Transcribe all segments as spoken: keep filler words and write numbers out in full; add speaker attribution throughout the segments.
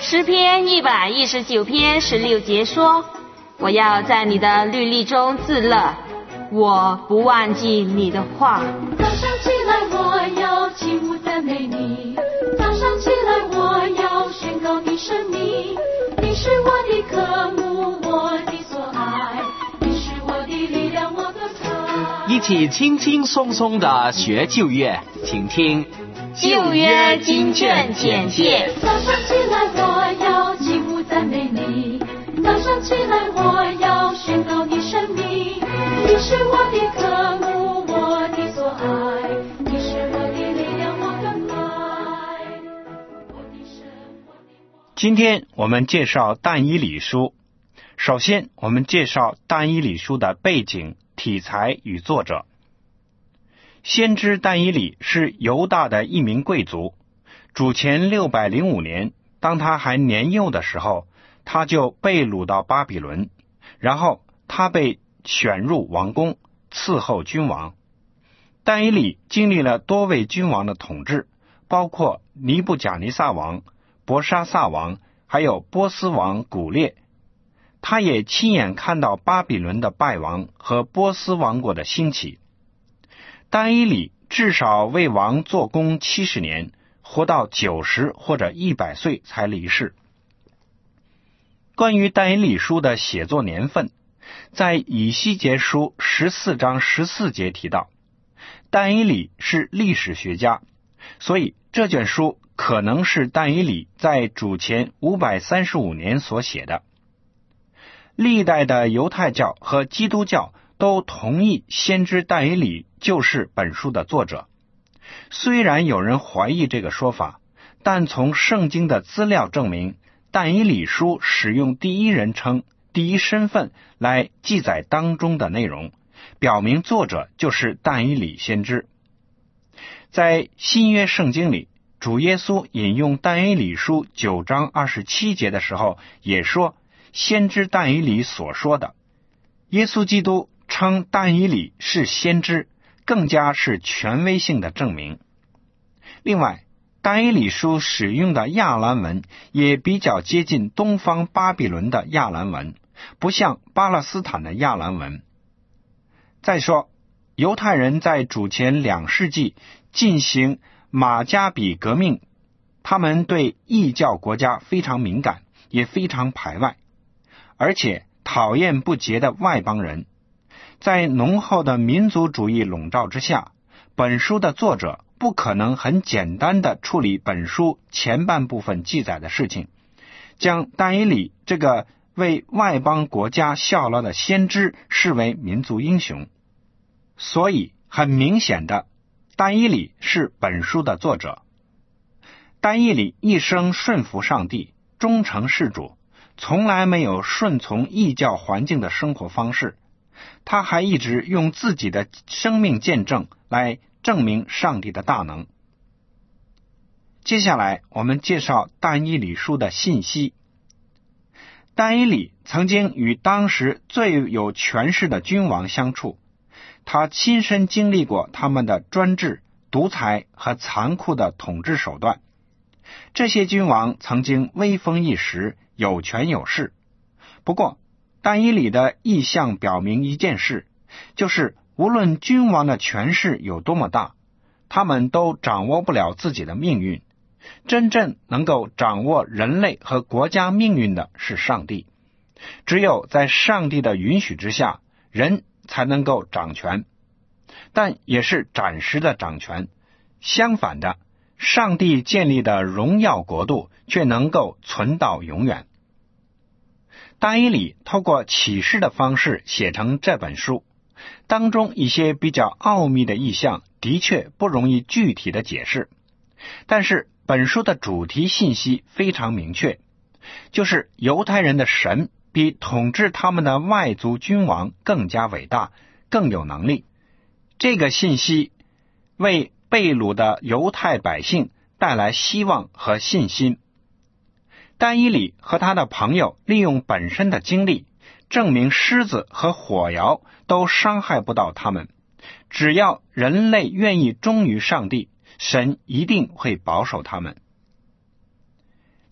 Speaker 1: 诗篇一百一十九篇十六节说，我要在你的律例中自乐，我不忘记你的话。
Speaker 2: 早上起来我要起舞赞美你，早上起来我要宣告你生命，你是我的科目，我的所爱，你是我的力量，我的爱。
Speaker 3: 一起轻轻松松地学旧约，请听
Speaker 1: 旧约经卷简介。
Speaker 2: 早上起来我要起舞赞美你，早上起来我要宣告你生命，你是我的科目，我的所爱，你是我的力量，我的爱，我的神，我的王。
Speaker 4: 今天我们介绍但以理书。首先我们介绍但以理书的背景、题材与作者。先知但以理是犹大的一名贵族，主前六百零五年，当他还年幼的时候，他就被掳到巴比伦，然后他被选入王宫，伺候君王。但以理经历了多位君王的统治，包括尼布甲尼撒王、伯沙撒王，还有波斯王古列。他也亲眼看到巴比伦的败亡和波斯王国的兴起。但以理至少为王做工七十年，活到九十或者一百岁才离世。关于但以理书的写作年份，在以西结书十四章十四节提到，但以理是历史学家，所以这卷书可能是但以理在主前五百三十五年所写的。历代的犹太教和基督教都同意先知但以理就是本书的作者。虽然有人怀疑这个说法，但从圣经的资料证明，但以理书使用第一人称、第一身份来记载当中的内容，表明作者就是但以理先知。在新约圣经里，主耶稣引用但以理书九章二十七节的时候，也说先知但以理所说的。耶稣基督称但以理是先知，更加是权威性的证明。另外，但以理书使用的亚兰文也比较接近东方巴比伦的亚兰文，不像巴勒斯坦的亚兰文。再说，犹太人在主前两世纪进行马加比革命，他们对异教国家非常敏感，也非常排外，而且讨厌不洁的外邦人。在浓厚的民族主义笼罩之下，本书的作者不可能很简单地处理本书前半部分记载的事情，将但以理这个为外邦国家效劳的先知视为民族英雄。所以很明显的，但以理是本书的作者。但以理一生顺服上帝，忠诚事主，从来没有顺从异教环境的生活方式。他还一直用自己的生命见证来证明上帝的大能。接下来我们介绍但以理书的信息。但以理曾经与当时最有权势的君王相处，他亲身经历过他们的专制、独裁和残酷的统治手段。这些君王曾经威风一时，有权有势。不过但以理的意象表明一件事，就是无论君王的权势有多么大，他们都掌握不了自己的命运。真正能够掌握人类和国家命运的是上帝。只有在上帝的允许之下，人才能够掌权，但也是暂时的掌权。相反的，上帝建立的荣耀国度却能够存到永远。但以理透过启示的方式写成这本书，当中一些比较奥秘的意象的确不容易具体的解释，但是本书的主题信息非常明确，就是犹太人的神比统治他们的外族君王更加伟大，更有能力。这个信息为被掳的犹太百姓带来希望和信心。但以理和他的朋友利用本身的经历，证明狮子和火窑都伤害不到他们。只要人类愿意忠于上帝，神一定会保守他们。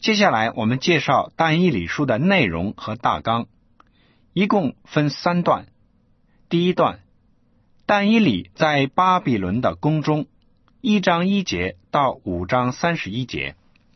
Speaker 4: 接下来我们介绍但以理书的内容和大纲，一共分三段。第一段，但以理在巴比伦的宫中，一章一节到五章三十一节。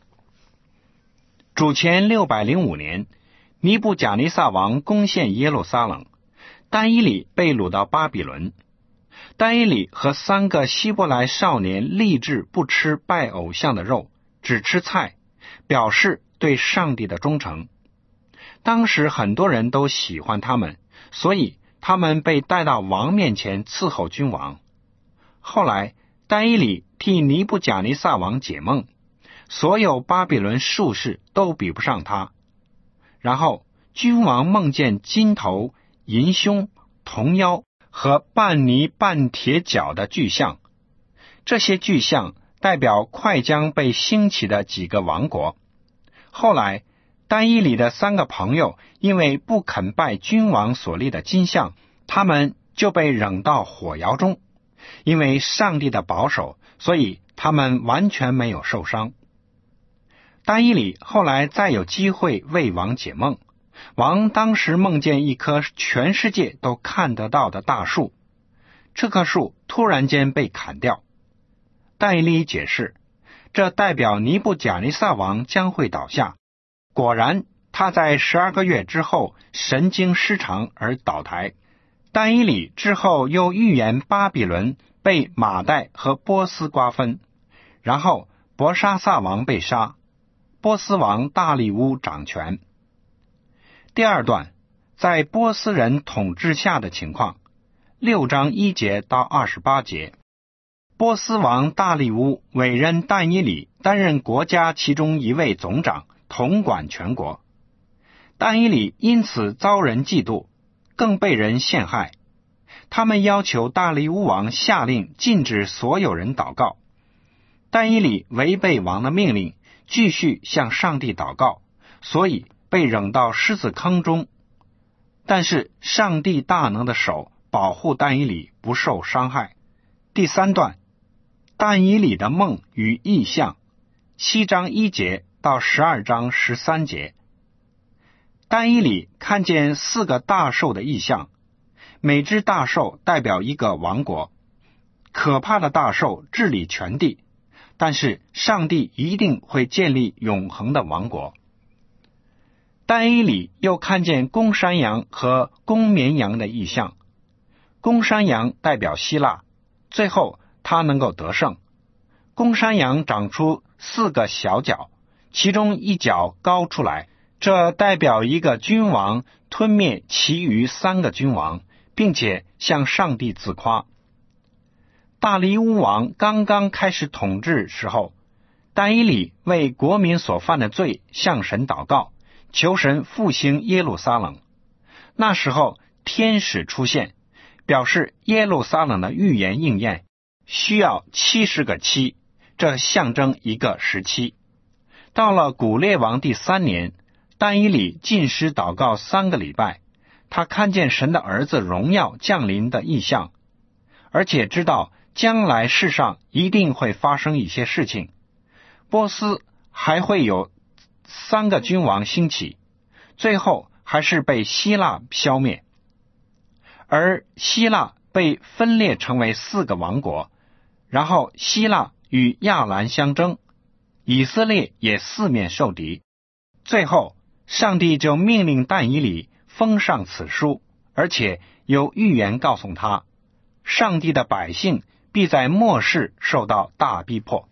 Speaker 4: 主前六百零五年，尼布甲尼撒王攻陷耶路撒冷，但以理被掳到巴比伦。但以理和三个希伯来少年立志不吃拜偶像的肉，只吃菜，表示对上帝的忠诚。当时很多人都喜欢他们，所以他们被带到王面前伺候君王。后来但以理替尼布甲尼撒王解梦，所有巴比伦术士都比不上他。然后君王梦见金头、银胸、铜腰和半泥半铁脚的巨象，这些巨象代表快将被兴起的几个王国。后来但以理的三个朋友因为不肯拜君王所立的金像，他们就被扔到火窑中。因为上帝的保守，所以他们完全没有受伤。但以理后来再有机会为王解梦，王当时梦见一棵全世界都看得到的大树，这棵树突然间被砍掉。但以理解释，这代表尼布甲尼撒王将会倒下。果然他在十二个月之后神经失常而倒台。但以理之后又预言巴比伦被马代和波斯瓜分，然后伯沙撒王被杀，波斯王大利乌掌权。第二段，在波斯人统治下的情况，六章一节到二十八节。波斯王大利乌委任但以理担任国家其中一位总长，统管全国。但以理因此遭人嫉妒，更被人陷害。他们要求大利乌王下令禁止所有人祷告。但以理违背王的命令，继续向上帝祷告，所以被扔到狮子坑中。但是上帝大能的手保护但以理不受伤害。第三段，但以理的梦与异象，七章一节到十二章十三节。但以理看见四个大兽的异象，每只大兽代表一个王国，可怕的大兽治理全地，但是上帝一定会建立永恒的王国。但以理又看见公山羊和公绵羊的异象，公山羊代表希腊，最后他能够得胜。公山羊长出四个小角，其中一角高出来，这代表一个君王吞灭其余三个君王，并且向上帝自夸。大利乌王刚刚开始统治时候，但以理为国民所犯的罪向神祷告，求神复兴耶路撒冷。那时候天使出现，表示耶路撒冷的预言应验，需要七十个七，这象征一个时期。到了古列王第三年，但以理禁食祷告三个礼拜，他看见神的儿子荣耀降临的异象，而且知道将来世上一定会发生一些事情。波斯还会有三个君王兴起，最后还是被希腊消灭。而希腊被分裂成为四个王国，然后希腊与亚兰相争，以色列也四面受敌。最后上帝就命令但以理封上此书，而且有预言告诉他，上帝的百姓必在末世受到大逼迫。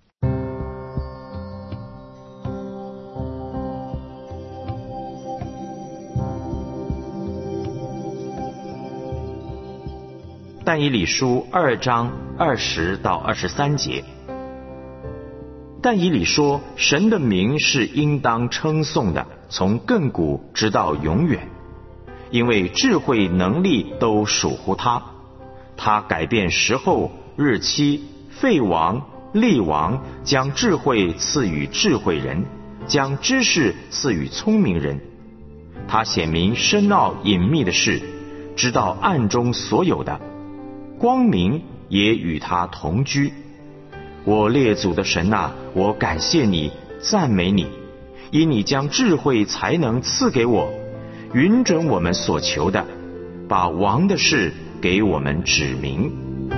Speaker 5: 但以理书二章二十到二十三节。但以理说，神的名是应当称颂的，从亘古直到永远，因为智慧能力都属乎他。他改变时候、日期、废王、立王，将智慧赐予智慧人，将知识赐予聪明人。他显明深奥隐秘的事，知道暗中所有的，光明也与他同居。我列祖的神啊，我感谢你，赞美你， 因你将智慧才能赐给我，允准我们所求的，把王的事给我们指明。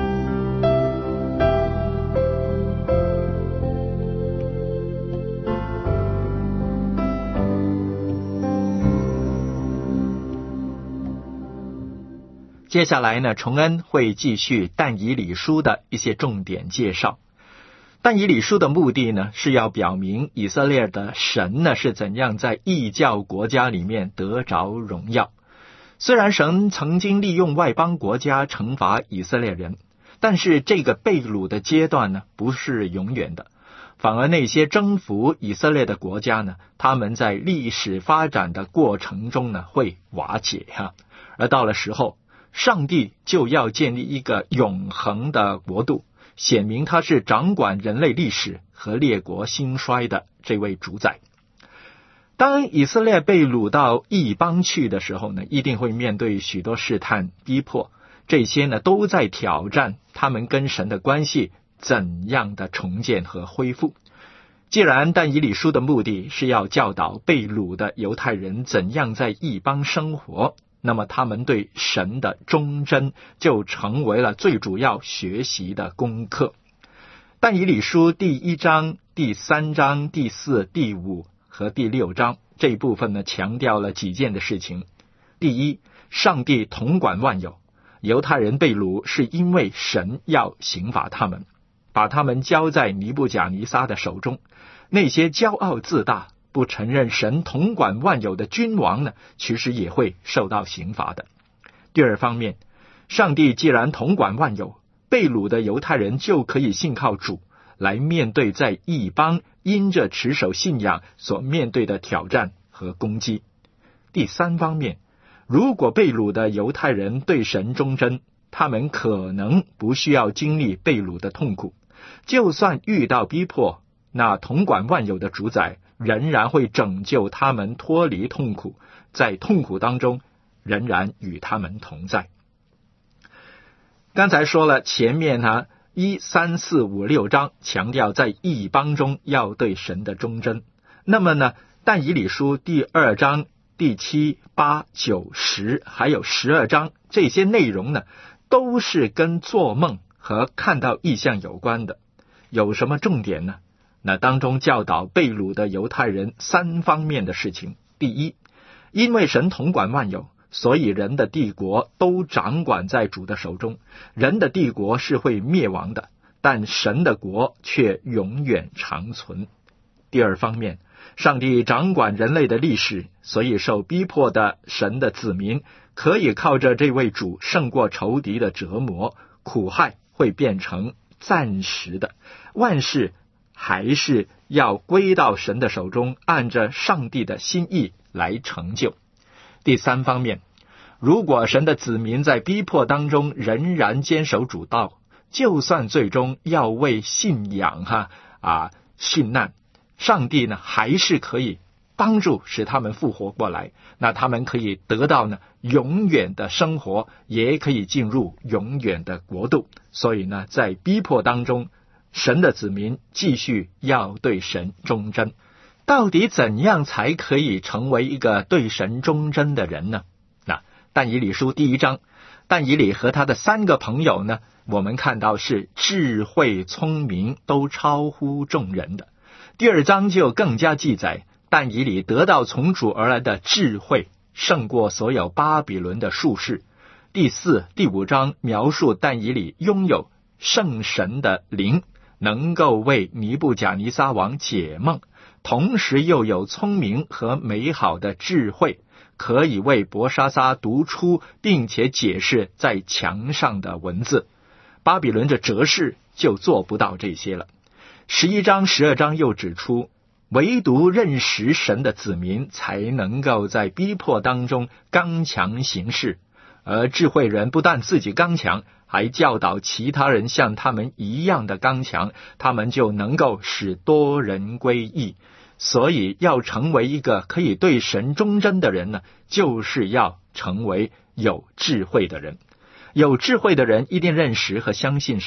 Speaker 6: 接下来呢，崇恩会继续但以理书的一些重点介绍。但以理书的目的呢，是要表明以色列的神呢是怎样在异教国家里面得着荣耀。虽然神曾经利用外邦国家惩罚以色列人，但是这个被掳的阶段呢不是永远的，反而那些征服以色列的国家呢，他们在历史发展的过程中呢会瓦解哈，而到了时候，上帝就要建立一个永恒的国度，显明他是掌管人类历史和列国兴衰的这位主宰。当以色列被掳到异邦去的时候呢，一定会面对许多试探逼迫，这些呢都在挑战他们跟神的关系怎样的重建和恢复。既然但以理书的目的是要教导被掳的犹太人怎样在异邦生活，那么他们对神的忠贞就成为了最主要学习的功课。但以理书第一章、第三章、第四、第五和第六章这一部分呢，强调了几件的事情。第一，上帝统管万有，犹太人被掳是因为神要刑罚他们，把他们交在尼布甲尼撒的手中。那些骄傲自大不承认神统管万有的君王呢，其实也会受到刑罚的。第二方面，上帝既然统管万有，被掳的犹太人就可以信靠主，来面对在异邦因着持守信仰所面对的挑战和攻击。第三方面，如果被掳的犹太人对神忠贞，他们可能不需要经历被掳的痛苦，就算遇到逼迫，那统管万有的主宰仍然会拯救他们脱离痛苦，在痛苦当中仍然与他们同在。刚才说了前面啊一三四五六章强调在异邦中要对神的忠贞，那么呢但以理书第二章、第七、八、九、十还有十二章这些内容呢，都是跟做梦和看到异象有关的。有什么重点呢？那当中教导被掳的犹太人三方面的事情。第一，因为神统管万有，所以人的帝国都掌管在主的手中。人的帝国是会灭亡的，但神的国却永远长存。第二方面，上帝掌管人类的历史，所以受逼迫的神的子民可以靠着这位主胜过仇敌的折磨，苦害会变成暂时的，万事还是要归到神的手中，按着上帝的心意来成就。第三方面，如果神的子民在逼迫当中仍然坚守主道，就算最终要为信仰哈啊殉难，上帝呢还是可以帮助使他们复活过来，那他们可以得到呢永远的生活，也可以进入永远的国度。所以呢，在逼迫当中，神的子民继续要对神忠贞。到底怎样才可以成为一个对神忠贞的人呢？那但以理书第一章，但以理和他的三个朋友呢，我们看到是智慧聪明都超乎众人的。第二章就更加记载，但以理得到从主而来的智慧胜过所有巴比伦的术士。第四、第五章描述但以理拥有圣神的灵，能够为尼布甲尼撒王解梦，同时又有聪明和美好的智慧，可以为伯沙撒读出并且解释在墙上的文字。巴比伦的哲士就做不到这些了。十一章、十二章又指出，唯独认识神的子民才能够在逼迫当中刚强行事，而智慧人不但自己刚强，还教导其他人像他们一样的刚强，他们就能够使多人归义。所以要成为一个可以对神忠贞的人呢，就是要成为有智慧的人。有智慧的人一定认识和相信神，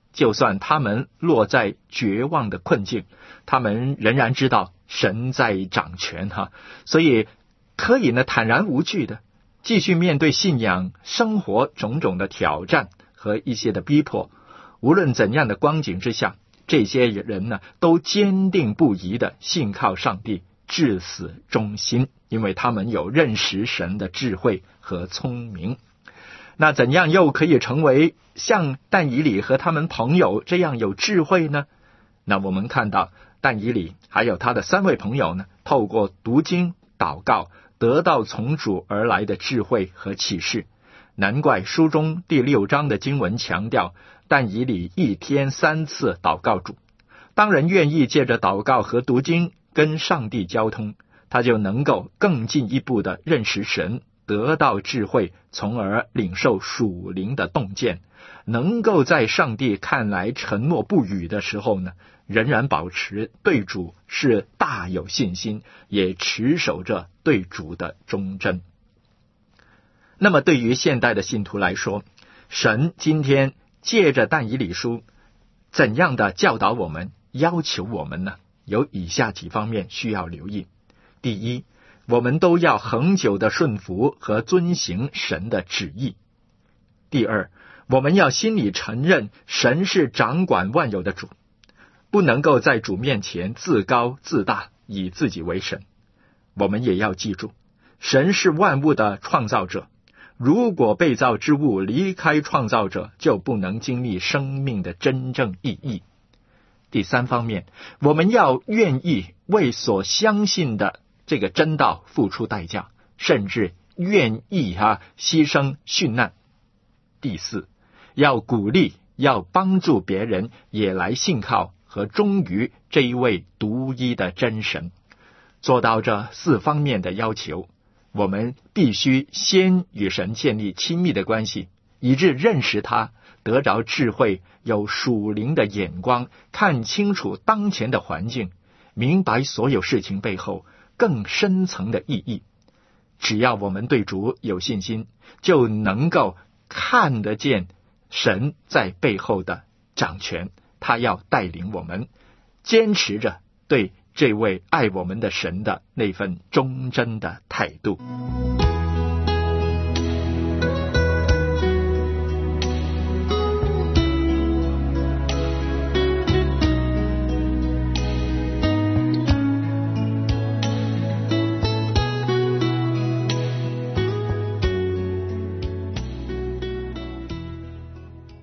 Speaker 6: 就算他们落在绝望的困境，他们仍然知道神在掌权哈，所以可以呢坦然无惧的继续面对信仰生活种种的挑战和一些的逼迫。无论怎样的光景之下，这些人呢都坚定不移的信靠上帝，至死忠心，因为他们有认识神的智慧和聪明。那怎样又可以成为像但以理和他们朋友这样有智慧呢？那我们看到但以理还有他的三位朋友呢，透过读经祷告得到从主而来的智慧和启示。难怪书中第六章的经文强调，但以理一天三次祷告主。当人愿意借着祷告和读经跟上帝交通，他就能够更进一步的认识神，得到智慧，从而领受属灵的洞见，能够在上帝看来沉默不语的时候呢，仍然保持对主是大有信心，也持守着对主的忠贞。那么对于现代的信徒来说，神今天借着但以理书怎样的教导我们，要求我们呢？有以下几方面需要留意。第一，我们都要恒久的顺服和遵行神的旨意。第二，我们要心里承认神是掌管万有的主，不能够在主面前自高自大，以自己为神。我们也要记住，神是万物的创造者，如果被造之物离开创造者，就不能经历生命的真正意义。第三方面，我们要愿意为所相信的这个真道付出代价，甚至愿意啊牺牲殉难。第四，要鼓励要帮助别人也来信靠和忠于这一位独一的真神。做到这四方面的要求，我们必须先与神建立亲密的关系，以致认识他，得着智慧，有属灵的眼光，看清楚当前的环境，明白所有事情背后更深层的意义。只要我们对主有信心，就能够看得见神在背后的掌权，他要带领我们坚持着对这位爱我们的神的那份忠贞的态度。